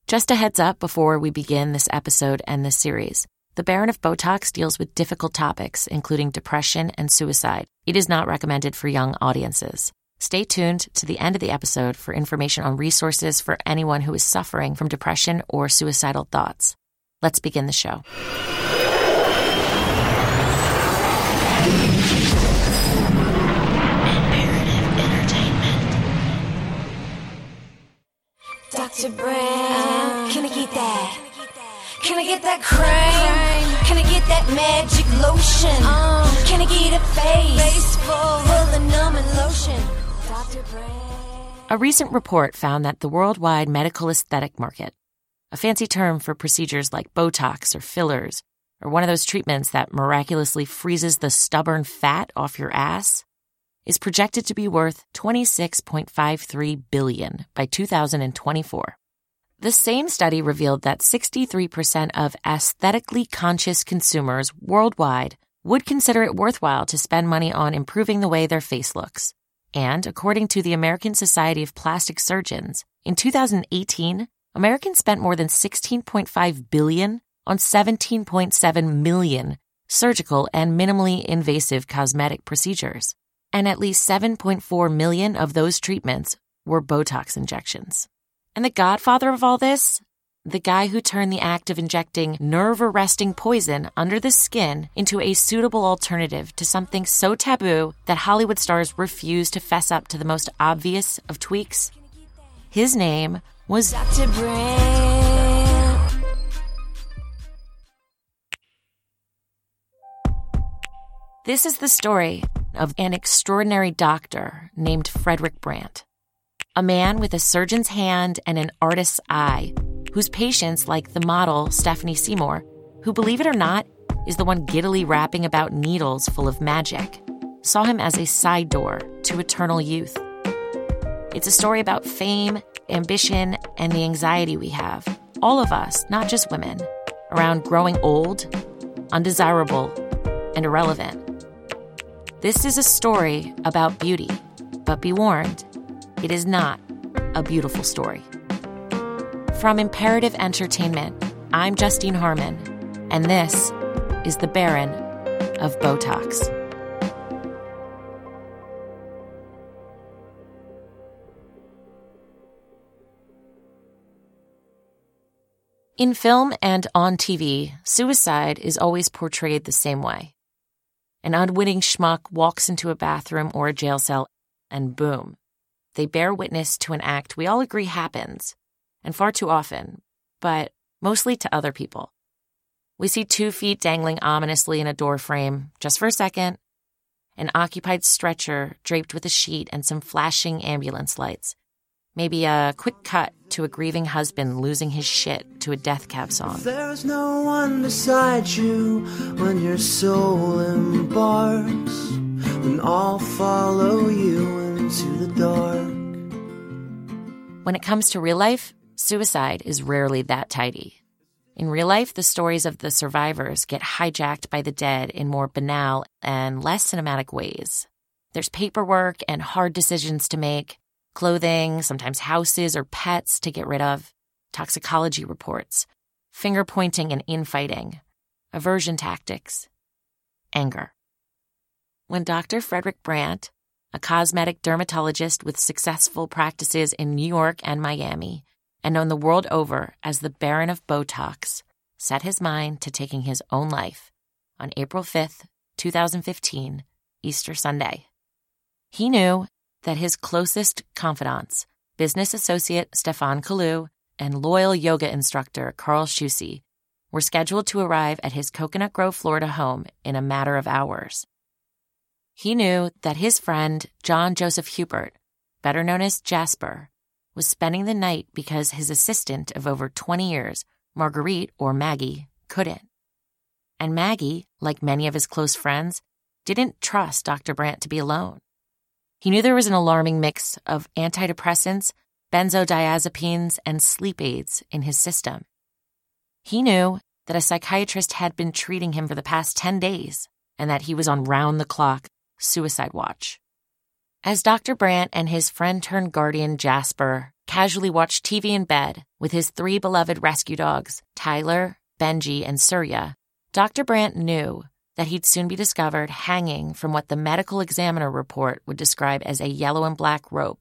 Just a heads up before we begin this episode and this series. The Baron of Botox deals with difficult topics, including depression and suicide. It is not recommended for young audiences. Stay tuned to the end of the episode for information on resources for anyone who is suffering from depression or suicidal thoughts. Let's begin the show. Imperative Entertainment. Dr. Brown, can I get that? Can I get that cream? Can I get that magic lotion? Can I get a face full of numbing lotion? Dr. Brown. A recent report found that the worldwide medical aesthetic market, a fancy term for procedures like Botox or fillers, or one of those treatments that miraculously freezes the stubborn fat off your ass, is projected to be worth $26.53 billion by 2024. The same study revealed that 63% of aesthetically conscious consumers worldwide would consider it worthwhile to spend money on improving the way their face looks. And according to the American Society of Plastic Surgeons, in 2018, Americans spent more than $16.5 billion on 17.7 million surgical and minimally invasive cosmetic procedures. And at least 7.4 million of those treatments were Botox injections. And the godfather of all this? The guy who turned the act of injecting nerve-arresting poison under the skin into a suitable alternative to something so taboo that Hollywood stars refuse to fess up to the most obvious of tweaks. His name was Dr. Brown. This is the story of an extraordinary doctor named Frederick Brandt. A man with a surgeon's hand and an artist's eye, whose patients, like the model Stephanie Seymour, who, believe it or not, is the one giddily rapping about needles full of magic, saw him as a side door to eternal youth. It's a story about fame, ambition, and the anxiety we have, all of us, not just women, around growing old, undesirable, and irrelevant. This is a story about beauty, but be warned, it is not a beautiful story. From Imperative Entertainment, I'm Justine Harmon, and this is The Baron of Botox. In film and on TV, suicide is always portrayed the same way. An unwitting schmuck walks into a bathroom or a jail cell, and boom, they bear witness to an act we all agree happens, and far too often, but mostly to other people. We see 2 feet dangling ominously in a doorframe, just for a second, an occupied stretcher draped with a sheet and some flashing ambulance lights, maybe a quick cut to a grieving husband losing his shit to a Death Cab song. There's no one beside you when your soul embarks, then I'll follow you into the dark. When it comes to real life, suicide is rarely that tidy. In real life, the stories of the survivors get hijacked by the dead in more banal and less cinematic ways. There's paperwork and hard decisions to make, clothing, sometimes houses or pets to get rid of, toxicology reports, finger-pointing and infighting, aversion tactics, anger. When Dr. Frederick Brandt, a cosmetic dermatologist with successful practices in New York and Miami, and known the world over as the Baron of Botox, set his mind to taking his own life on April 5th, 2015, Easter Sunday. He knew that his closest confidants, business associate Stefan Kalu and loyal yoga instructor Carl Shusey, were scheduled to arrive at his Coconut Grove, Florida home in a matter of hours. He knew that his friend, John Joseph Hubert, better known as Jasper, was spending the night because his assistant of over 20 years, Marguerite or Maggie, couldn't. And Maggie, like many of his close friends, didn't trust Dr. Brandt to be alone. He knew there was an alarming mix of antidepressants, benzodiazepines, and sleep aids in his system. He knew that a psychiatrist had been treating him for the past 10 days and that he was on round-the-clock suicide watch. As Dr. Brandt and his friend-turned-guardian Jasper casually watched TV in bed with his 3 beloved rescue dogs, Tyler, Benji, and Surya, Dr. Brandt knew that he'd soon be discovered hanging from what the medical examiner report would describe as a yellow and black rope.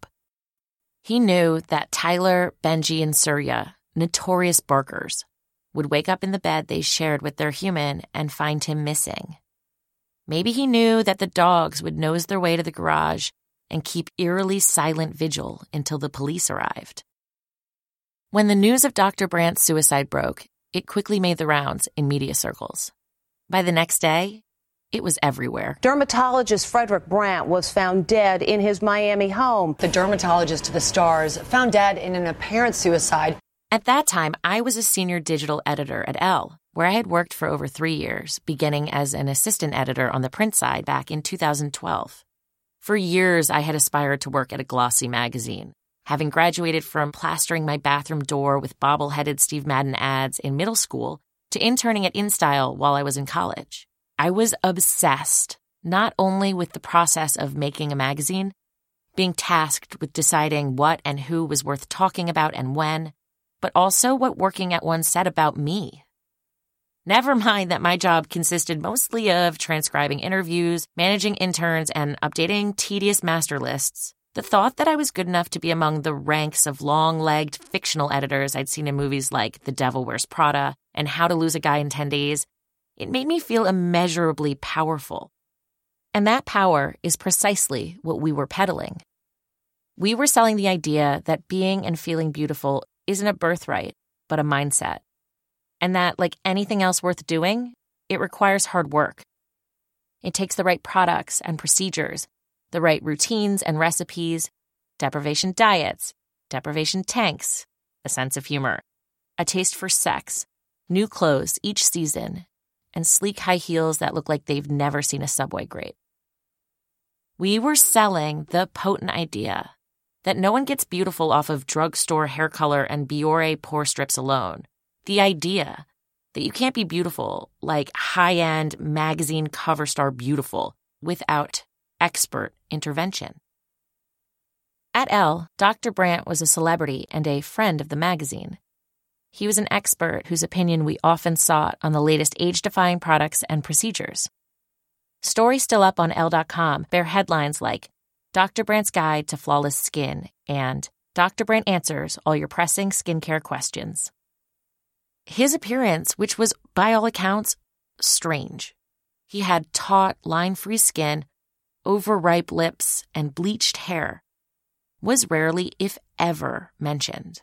He knew that Tyler, Benji, and Surya, notorious barkers, would wake up in the bed they shared with their human and find him missing. Maybe he knew that the dogs would nose their way to the garage and keep eerily silent vigil until the police arrived. When the news of Dr. Brandt's suicide broke, it quickly made the rounds in media circles. By the next day, it was everywhere. Dermatologist Frederick Brandt was found dead in his Miami home. The dermatologist to the stars found dead in an apparent suicide. At that time, I was a senior digital editor at Elle, where I had worked for over 3 years, beginning as an assistant editor on the print side back in 2012. For years, I had aspired to work at a glossy magazine, having graduated from plastering my bathroom door with bobble-headed Steve Madden ads in middle school to interning at InStyle while I was in college. I was obsessed, not only with the process of making a magazine, being tasked with deciding what and who was worth talking about and when, but also what working at one said about me. Never mind that my job consisted mostly of transcribing interviews, managing interns, and updating tedious master lists. The thought that I was good enough to be among the ranks of long-legged fictional editors I'd seen in movies like The Devil Wears Prada and How to Lose a Guy in 10 Days, it made me feel immeasurably powerful. And that power is precisely what we were peddling. We were selling the idea that being and feeling beautiful isn't a birthright, but a mindset. And that, like anything else worth doing, it requires hard work. It takes the right products and procedures, the right routines and recipes, deprivation diets, deprivation tanks, a sense of humor, a taste for sex, new clothes each season, and sleek high heels that look like they've never seen a Subway grate. We were selling the potent idea that no one gets beautiful off of drugstore hair color and Biore pore strips alone. The idea that you can't be beautiful like high-end magazine cover star beautiful without expert intervention. At Elle, Dr. Brandt was a celebrity and a friend of the magazine. He was an expert whose opinion we often sought on the latest age-defying products and procedures. Stories still up on Elle.com bear headlines like Dr. Brandt's Guide to Flawless Skin and Dr. Brandt Answers All Your Pressing Skincare Questions. His appearance, which was, by all accounts, strange. He had taut, line-free skin, overripe lips, and bleached hair, was rarely, if ever, mentioned.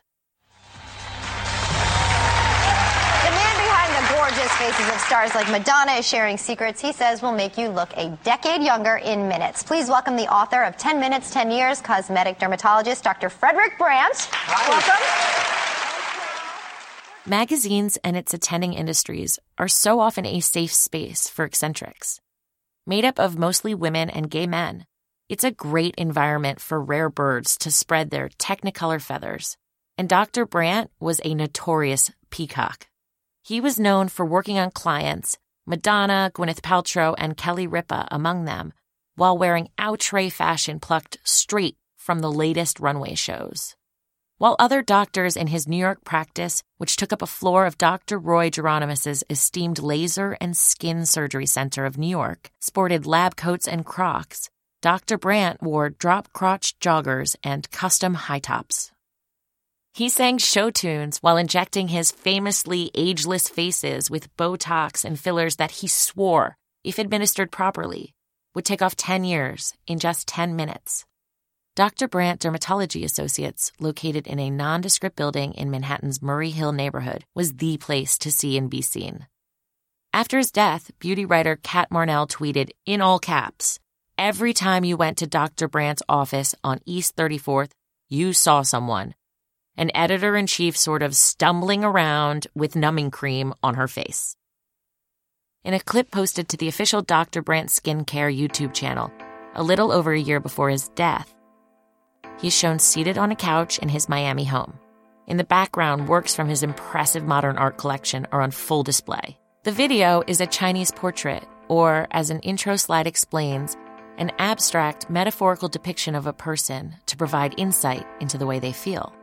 The man behind the gorgeous faces of stars like Madonna is sharing secrets he says will make you look a decade younger in minutes. Please welcome the author of 10 Minutes, 10 Years, cosmetic dermatologist, Dr. Frederick Brandt. Hi. Welcome. Magazines and its attending industries are so often a safe space for eccentrics. Made up of mostly women and gay men, it's a great environment for rare birds to spread their technicolor feathers. And Dr. Brandt was a notorious peacock. He was known for working on clients, Madonna, Gwyneth Paltrow, and Kelly Ripa among them, while wearing outre fashion plucked straight from the latest runway shows. While other doctors in his New York practice, which took up a floor of Dr. Roy Geronimus's esteemed laser and skin surgery center of New York, sported lab coats and Crocs, Dr. Brandt wore drop-crotch joggers and custom high tops. He sang show tunes while injecting his famously ageless faces with Botox and fillers that he swore, if administered properly, would take off 10 years in just 10 minutes. Dr. Brandt Dermatology Associates, located in a nondescript building in Manhattan's Murray Hill neighborhood, was the place to see and be seen. After his death, beauty writer Kat Marnell tweeted, in all caps, "Every time you went to Dr. Brandt's office on East 34th, you saw someone. An editor-in-chief sort of stumbling around with numbing cream on her face." In a clip posted to the official Dr. Brandt Skincare YouTube channel, a little over a year before his death, he's shown seated on a couch in his Miami home. In the background, works from his impressive modern art collection are on full display. The video is a Chinese portrait, or, as an intro slide explains, an abstract, metaphorical depiction of a person to provide insight into the way they feel.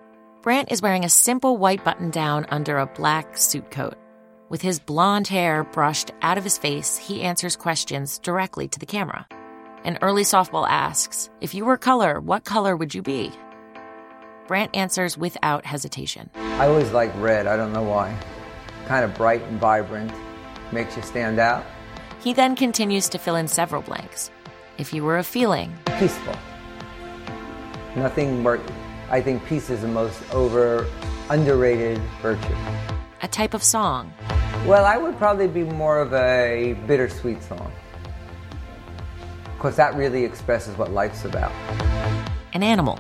Brant is wearing a simple white button-down under a black suit coat. With his blonde hair brushed out of his face, he answers questions directly to the camera. An early softball asks, if you were color, what color would you be? Brant answers without hesitation. I always like red, I don't know why. Kind of bright and vibrant, makes you stand out. He then continues to fill in several blanks. If you were a feeling. Peaceful. Nothing more. I think peace is the most underrated virtue. A type of song. Well, I would probably be more of a bittersweet song. Because that really expresses what life's about. An animal.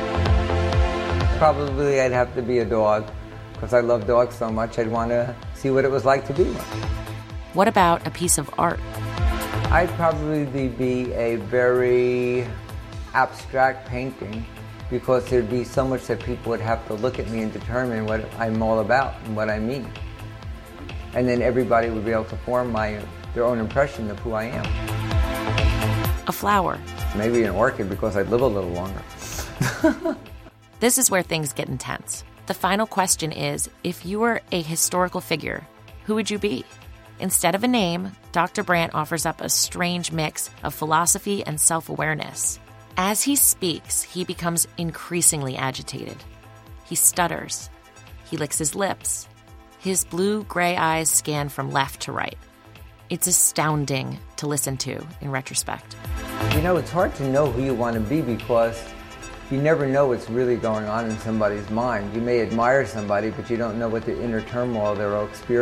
Probably I'd have to be a dog. Because I love dogs so much, I'd want to see what it was like to be one. What about a piece of art? I'd probably be a very abstract painting. Because there'd be so much that people would have to look at me and determine what I'm all about and what I mean. And then everybody would be able to form their own impression of who I am. A flower. Maybe an orchid because I'd live a little longer. This is where things get intense. The final question is, if you were a historical figure, who would you be? Instead of a name, Dr. Brant offers up a strange mix of philosophy and self-awareness. As he speaks, he becomes increasingly agitated. He stutters. He licks his lips. His blue-gray eyes scan from left to right. It's astounding to listen to in retrospect. You know, it's hard to know who you want to be because you never know what's really going on in somebody's mind. You may admire somebody, but you don't know what the inner turmoil their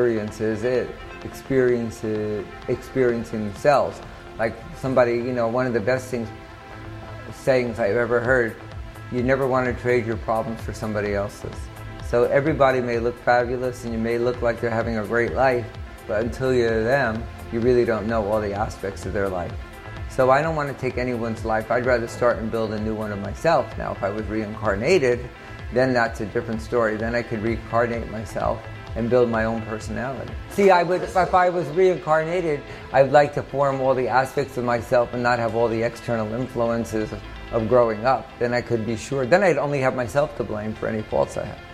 experiencing themselves. Like somebody, one of the best sayings I've ever heard, you never want to trade your problems for somebody else's. So everybody may look fabulous and you may look like they're having a great life, but until you're them, you really don't know all the aspects of their life. So I don't want to take anyone's life. I'd rather start and build a new one of myself. Now, if I was reincarnated, then that's a different story. Then I could reincarnate myself and build my own personality. See, if I was reincarnated, I'd like to form all the aspects of myself and not have all the external influences of growing up. Then I could be sure. Then I'd only have myself to blame for any faults I have.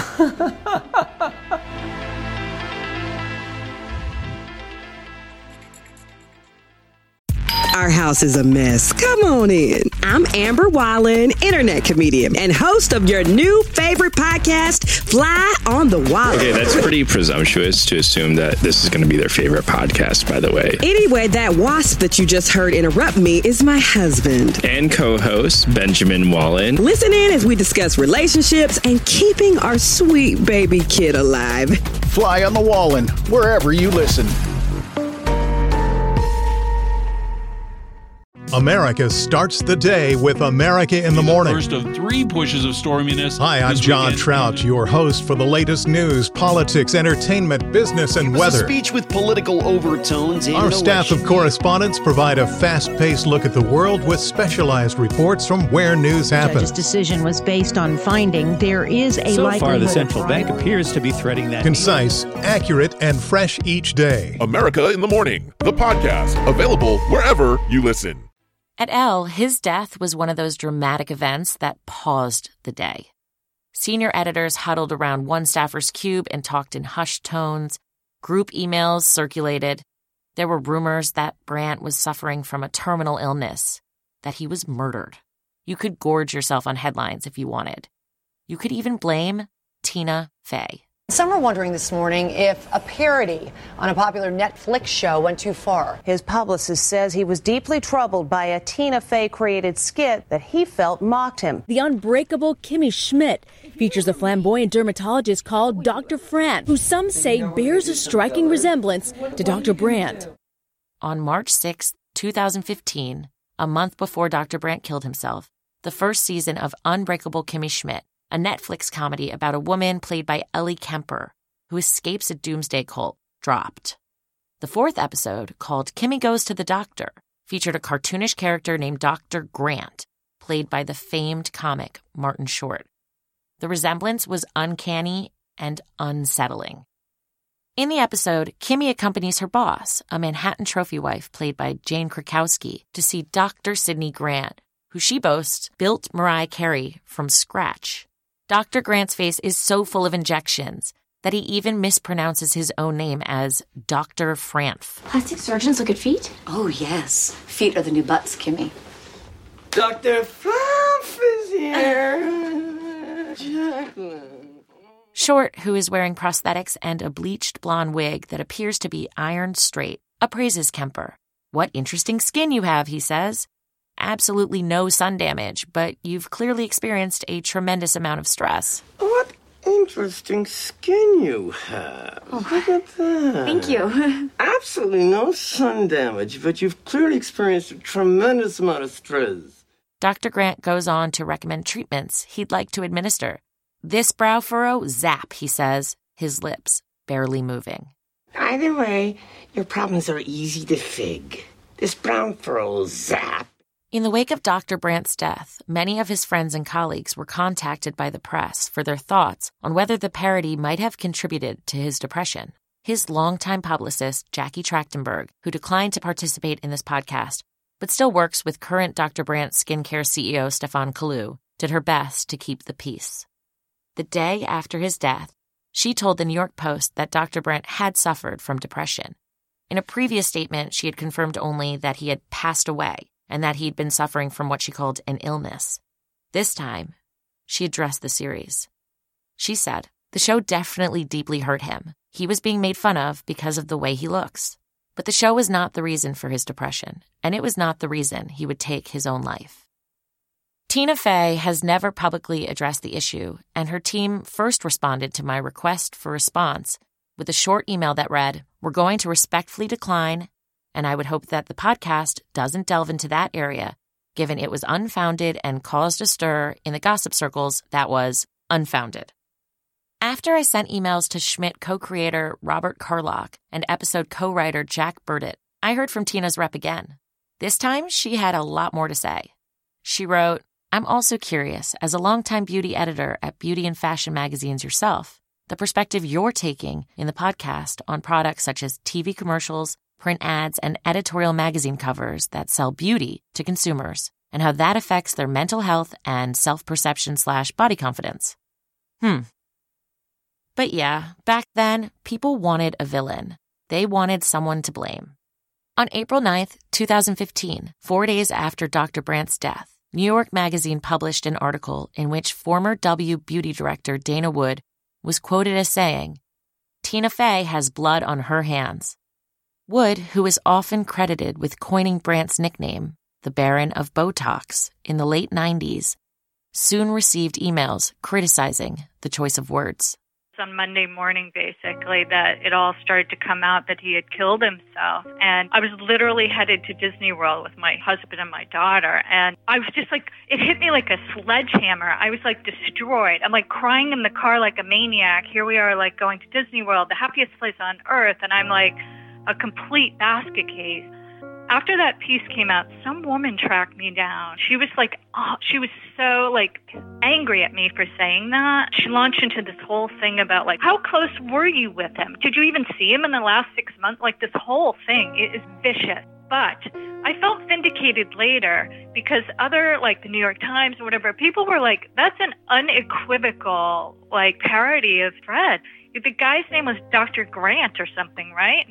Our house is a mess. Come on in. I'm Amber Wallen, internet comedian and host of your new favorite podcast, Fly on the Wallen. Okay, that's pretty presumptuous to assume that this is going to be their favorite podcast, by the way. Anyway, that wasp that you just heard interrupt me is my husband. And co-host, Benjamin Wallen. Listen in as we discuss relationships and keeping our sweet baby kid alive. Fly on the Wallen, wherever you listen. America starts the day with America in the Morning. First of 3 pushes of storminess. Hi, I'm John Trout, your host for the latest news, politics, entertainment, business, and weather. A speech with political overtones. Our staff of correspondents provide a fast-paced look at the world with specialized reports from where news happens. The judge's decision was based on finding there is a likelihood. So far, the central bank appears to be threading that. Concise, accurate, and fresh each day. America in the Morning, the podcast, available wherever you listen. At Elle, his death was one of those dramatic events that paused the day. Senior editors huddled around one staffer's cube and talked in hushed tones. Group emails circulated. There were rumors that Brant was suffering from a terminal illness, that he was murdered. You could gorge yourself on headlines if you wanted. You could even blame Tina Fey. Some are wondering this morning if a parody on a popular Netflix show went too far. His publicist says he was deeply troubled by a Tina Fey-created skit that he felt mocked him. The Unbreakable Kimmy Schmidt features a flamboyant dermatologist called Dr. Fran, who some say bears a striking resemblance to Dr. Brant. On March 6, 2015, a month before Dr. Brant killed himself, the first season of Unbreakable Kimmy Schmidt, a Netflix comedy about a woman played by Ellie Kemper, who escapes a doomsday cult, dropped. The 4th episode, called Kimmy Goes to the Doctor, featured a cartoonish character named Dr. Grant, played by the famed comic Martin Short. The resemblance was uncanny and unsettling. In the episode, Kimmy accompanies her boss, a Manhattan trophy wife played by Jane Krakowski, to see Dr. Sidney Grant, who she boasts built Mariah Carey from scratch. Dr. Grant's face is so full of injections that he even mispronounces his own name as Dr. Franf. Plastic surgeons look at feet? Oh, yes. Feet are the new butts, Kimmy. Dr. Franf is here. Jacqueline. Short, who is wearing prosthetics and a bleached blonde wig that appears to be ironed straight, appraises Kemper. What interesting skin you have, he says. Absolutely no sun damage, but you've clearly experienced a tremendous amount of stress. What interesting skin you have. Oh, look at that. Thank you. Absolutely no sun damage, but you've clearly experienced a tremendous amount of stress. Dr. Grant goes on to recommend treatments he'd like to administer. This brow furrow, zap, he says, his lips barely moving. Either way, your problems are easy to fig. This brown furrow, zap. In the wake of Dr. Brandt's death, many of his friends and colleagues were contacted by the press for their thoughts on whether the parody might have contributed to his depression. His longtime publicist, Jackie Trachtenberg, who declined to participate in this podcast, but still works with current Dr. Brandt skincare CEO Stefan Kalu, did her best to keep the peace. The day after his death, she told the New York Post that Dr. Brandt had suffered from depression. In a previous statement, she had confirmed only that he had passed away and that he'd been suffering from what she called an illness. This time, she addressed the series. She said, the show definitely deeply hurt him. He was being made fun of because of the way he looks. But the show was not the reason for his depression, and it was not the reason he would take his own life. Tina Fey has never publicly addressed the issue, and her team first responded to my request for response with a short email that read, "We're going to respectfully decline, and I would hope that the podcast doesn't delve into that area, given it was unfounded and caused a stir in the gossip circles that was unfounded." After I sent emails to Schmidt co-creator Robert Carlock and episode co-writer Jack Burdett, I heard from Tina's rep again. This time, she had a lot more to say. She wrote, "I'm also curious, as a longtime beauty editor at beauty and fashion magazines yourself, the perspective you're taking in the podcast on products such as TV commercials, print ads, and editorial magazine covers that sell beauty to consumers, and how that affects their mental health and self-perception/body confidence." But yeah, back then, people wanted a villain. They wanted someone to blame. On April 9th, 2015, 4 days after Dr. Brandt's death, New York Magazine published an article in which former W beauty director Dana Wood was quoted as saying, "Tina Fey has blood on her hands." Wood, who is often credited with coining Brandt's nickname, the Baron of Botox, in the late 90s, soon received emails criticizing the choice of words. On Monday morning, basically, that it all started to come out that he had killed himself. And I was literally headed to Disney World with my husband and my daughter. And I was just like, it hit me like a sledgehammer. I was like destroyed. I'm like crying in the car like a maniac. Here we are like going to Disney World, the happiest place on earth. And I'm like a complete basket case. After that piece came out, some woman tracked me down. She was like, she was so like angry at me for saying that. She launched into this whole thing about like, how close were you with him? Did you even see him in the last 6 months? Like this whole thing is vicious. But I felt vindicated later because other, like the New York Times or whatever, people were like, that's an unequivocal like parody of Fred. The guy's name was Dr. Grant or something, right?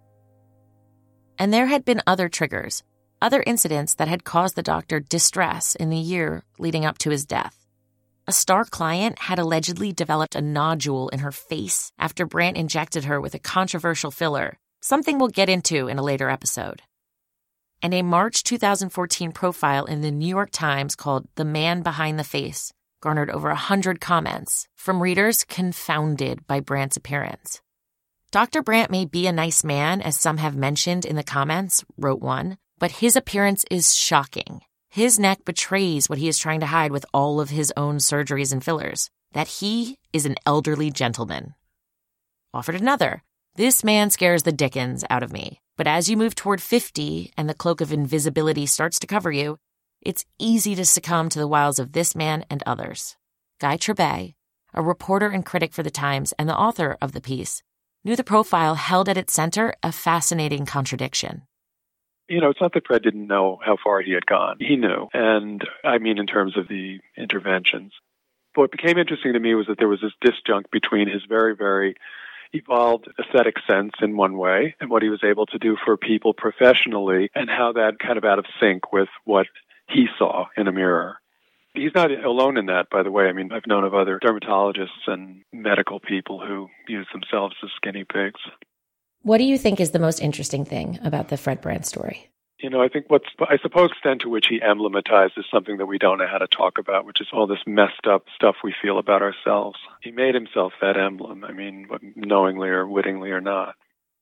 And there had been other triggers, other incidents that had caused the doctor distress in the year leading up to his death. A star client had allegedly developed a nodule in her face after Brandt injected her with a controversial filler, something we'll get into in a later episode. And a March 2014 profile in the New York Times called "The Man Behind the Face" garnered over 100 comments from readers confounded by Brandt's appearance. "Dr. Brandt may be a nice man, as some have mentioned in the comments," wrote one, "but his appearance is shocking. His neck betrays what he is trying to hide with all of his own surgeries and fillers, that he is an elderly gentleman." Offered another, "This man scares the dickens out of me, but as you move toward 50 and the cloak of invisibility starts to cover you, it's easy to succumb to the wiles of this man and others." Guy Trebay, a reporter and critic for The Times and the author of the piece, knew the profile held at its center a fascinating contradiction. You know, it's not that Fred didn't know how far he had gone. He knew. And I mean, in terms of the interventions. What became interesting to me was that there was this disjunct between his very, very evolved aesthetic sense in one way and what he was able to do for people professionally, and how that kind of out of sync with what he saw in a mirror. He's not alone in that, by the way. I mean, I've known of other dermatologists and medical people who use themselves as guinea pigs. What do you think is the most interesting thing about the Fred Brandt story? You know, I think I suppose the extent to which he emblematized is something that we don't know how to talk about, which is all this messed up stuff we feel about ourselves. He made himself that emblem, I mean, knowingly or wittingly or not.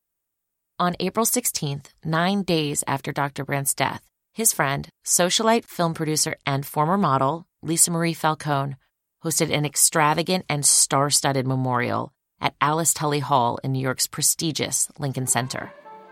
On April 16th, 9 days after Dr. Brandt's death, his friend, socialite, film producer, and former model, Lisa Marie Falcone, hosted an extravagant and star-studded memorial at Alice Tully Hall in New York's prestigious Lincoln Center.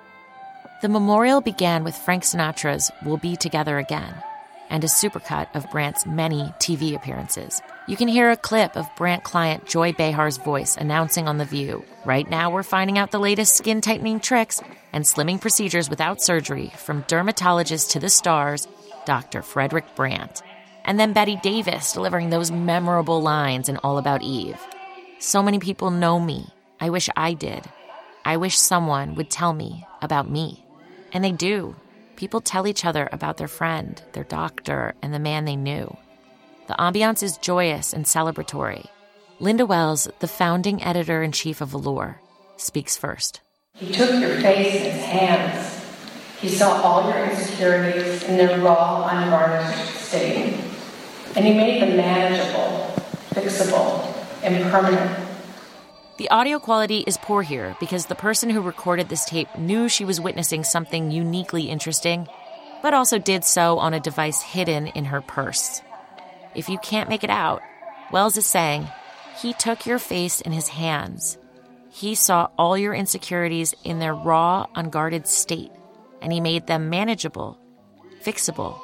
The memorial began with Frank Sinatra's We'll Be Together Again and a supercut of Brandt's many TV appearances. You can hear a clip of Brandt client Joy Behar's voice announcing on The View, "Right now we're finding out the latest skin-tightening tricks and slimming procedures without surgery from dermatologist to the stars, Dr. Frederick Brandt." And then Betty Davis delivering those memorable lines in All About Eve. "So many people know me. I wish I did. I wish someone would tell me about me." And they do. People tell each other about their friend, their doctor, and the man they knew. The ambiance is joyous and celebratory. Linda Wells, the founding editor-in-chief of Allure, speaks first. He took your face in his hands. He saw all your insecurities in their raw, unvarnished state. And he made them manageable, fixable, and permanent. The audio quality is poor here because the person who recorded this tape knew she was witnessing something uniquely interesting, but also did so on a device hidden in her purse. If you can't make it out, Wells is saying, he took your face in his hands. He saw all your insecurities in their raw, unguarded state, and he made them manageable, fixable.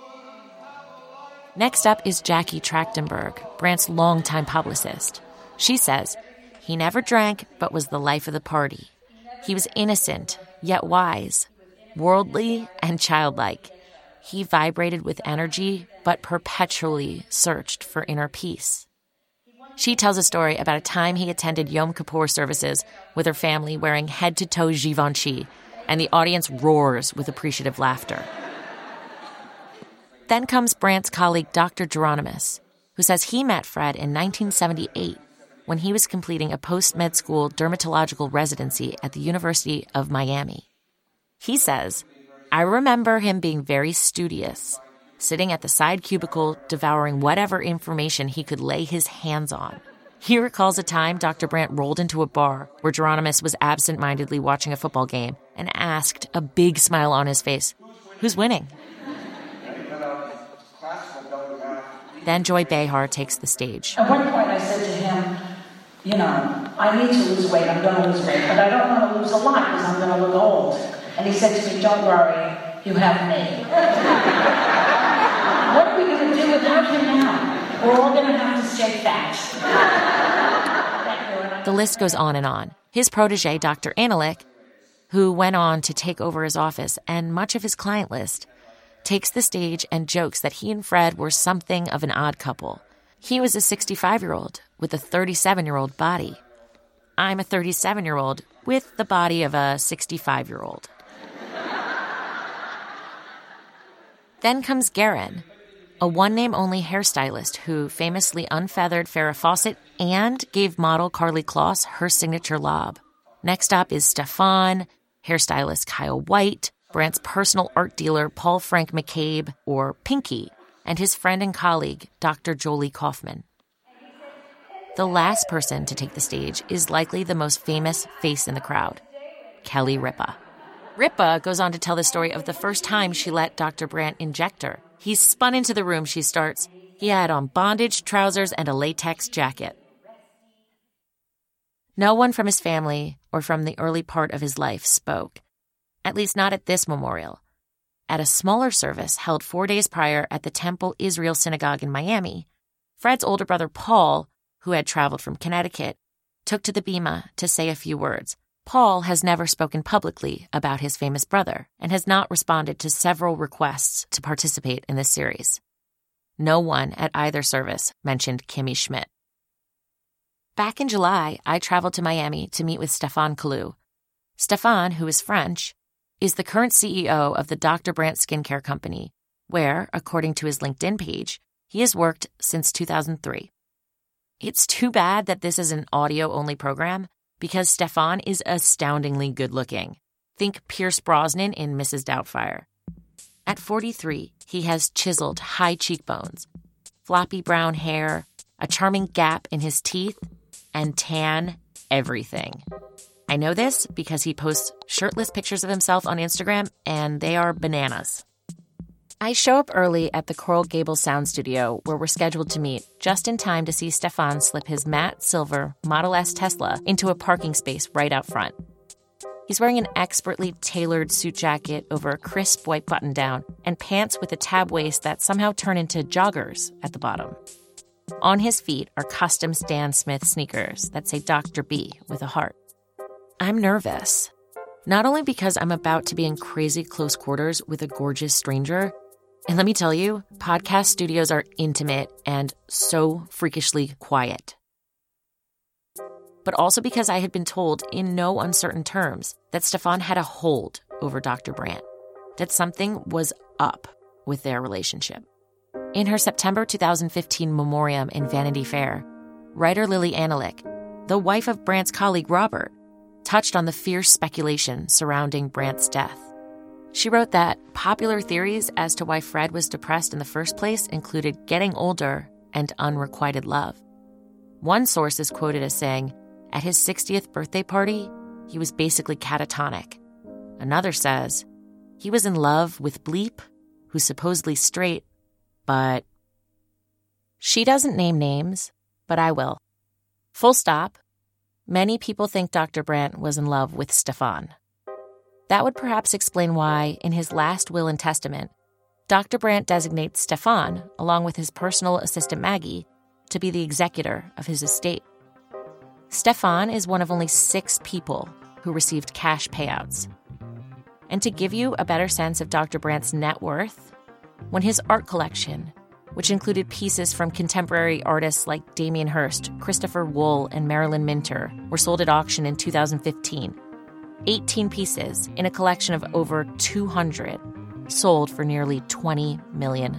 Next up is Jackie Trachtenberg, Brandt's longtime publicist. She says, he never drank, but was the life of the party. He was innocent, yet wise, worldly and childlike. He vibrated with energy, but perpetually searched for inner peace. She tells a story about a time he attended Yom Kippur services with her family wearing head-to-toe Givenchy, and the audience roars with appreciative laughter. Then comes Brandt's colleague Dr. Geronimus, who says he met Fred in 1978 when he was completing a post-med school dermatological residency at the University of Miami. He says, I remember him being very studious, sitting at the side cubicle devouring whatever information he could lay his hands on. He recalls a time Dr. Brandt rolled into a bar where Geronimus was absent-mindedly watching a football game and asked, a big smile on his face, "Who's winning?" Then Joy Behar takes the stage. At one point I said to him, I need to lose weight. I'm going to lose weight, but I don't want to lose a lot because I'm going to look old. And he said to me, don't worry, you have me. What are we going to do without him now? We're all going to have to stay fat. The list goes on and on. His protege, Dr. Analik, who went on to take over his office and much of his client list, takes the stage and jokes that he and Fred were something of an odd couple. He was a 65-year-old with a 37-year-old body. I'm a 37-year-old with the body of a 65-year-old. Then comes Guerin, a one-name-only hairstylist who famously unfeathered Farrah Fawcett and gave model Carly Kloss her signature lob. Next up is Stefan, hairstylist Kyle White, Brandt's personal art dealer Paul Frank McCabe, or Pinky, and his friend and colleague, Dr. Jolie Kaufman. The last person to take the stage is likely the most famous face in the crowd, Kelly Ripa. Ripa goes on to tell the story of the first time she let Dr. Brandt inject her. He spun into the room, she starts. He had on bondage, trousers, and a latex jacket. No one from his family or from the early part of his life spoke, at least not at this memorial. At a smaller service held 4 days prior at the Temple Israel Synagogue in Miami, Fred's older brother Paul, who had traveled from Connecticut, took to the bima to say a few words. Paul has never spoken publicly about his famous brother and has not responded to several requests to participate in this series. No one at either service mentioned Kimmy Schmidt. Back in July, I traveled to Miami to meet with Stéphane Kalu. Stéphane, who is French, is the current CEO of the Dr. Brandt skincare company, where, according to his LinkedIn page, he has worked since 2003. It's too bad that this is an audio-only program because Stéphane is astoundingly good-looking. Think Pierce Brosnan in Mrs. Doubtfire. At 43, he has chiseled high cheekbones, floppy brown hair, a charming gap in his teeth, and tan everything. I know this because he posts shirtless pictures of himself on Instagram, and they are bananas. I show up early at the Coral Gables Sound Studio, where we're scheduled to meet, just in time to see Stéphane slip his matte silver Model S Tesla into a parking space right out front. He's wearing an expertly tailored suit jacket over a crisp white button-down and pants with a tab waist that somehow turn into joggers at the bottom. On his feet are custom Stan Smith sneakers that say Dr. B with a heart. I'm nervous, not only because I'm about to be in crazy close quarters with a gorgeous stranger, and let me tell you, podcast studios are intimate and so freakishly quiet, but also because I had been told in no uncertain terms that Stéphane had a hold over Dr. Brandt, that something was up with their relationship. In her September 2015 memoriam in Vanity Fair, writer Lily Analik, the wife of Brandt's colleague Robert, touched on the fierce speculation surrounding Brandt's death. She wrote that popular theories as to why Fred was depressed in the first place included getting older and unrequited love. One source is quoted as saying, at his 60th birthday party, he was basically catatonic. Another says, he was in love with Bleep, who's supposedly straight, but she doesn't name names, but I will. Full stop. Many people think Dr. Brandt was in love with Stéphane. That would perhaps explain why, in his last will and testament, Dr. Brandt designates Stéphane, along with his personal assistant Maggie, to be the executor of his estate. Stéphane is one of only 6 people who received cash payouts. And to give you a better sense of Dr. Brandt's net worth, when his art collection, which included pieces from contemporary artists like Damien Hirst, Christopher Wool, and Marilyn Minter, were sold at auction in 2015, 18 pieces in a collection of over 200 sold for nearly $20 million.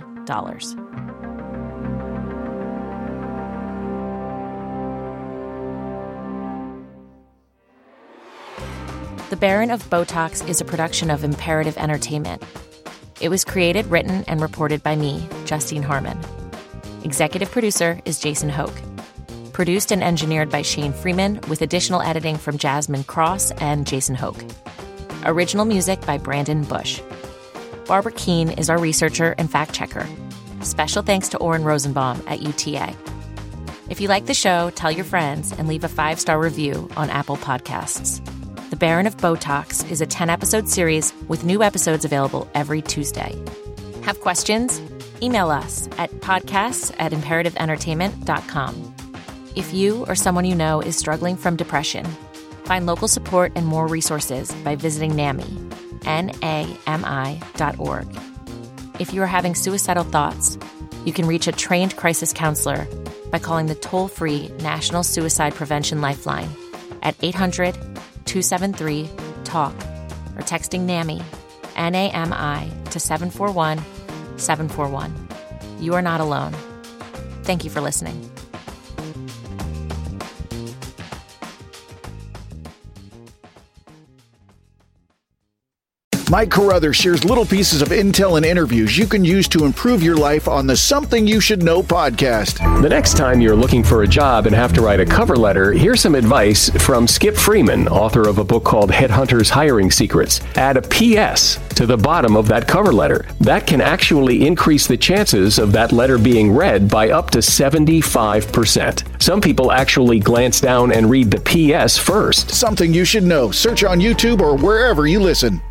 The Baron of Botox is a production of Imperative Entertainment. It was created, written, and reported by me, Justine Harmon. Executive producer is Jason Hoke. Produced and engineered by Shane Freeman, with additional editing from Jasmine Cross and Jason Hoke. Original music by Brandon Bush. Barbara Keene is our researcher and fact-checker. Special thanks to Oren Rosenbaum at UTA. If you like the show, tell your friends and leave a 5-star review on Apple Podcasts. The Baron of Botox is a 10-episode series with new episodes available every Tuesday. Have questions? Email us at podcasts@imperativeentertainment.com. If you or someone you know is struggling from depression, find local support and more resources by visiting NAMI, NAMI.org. If you are having suicidal thoughts, you can reach a trained crisis counselor by calling the toll-free National Suicide Prevention Lifeline at 800-273-TALK or texting NAMI, NAMI, to 741-741. You are not alone. Thank you for listening. Mike Carruthers shares little pieces of intel and interviews you can use to improve your life on the Something You Should Know podcast. The next time you're looking for a job and have to write a cover letter, here's some advice from Skip Freeman, author of a book called Headhunters Hiring Secrets. Add a PS to the bottom of that cover letter. That can actually increase the chances of that letter being read by up to 75%. Some people actually glance down and read the PS first. Something You Should Know. Search on YouTube or wherever you listen.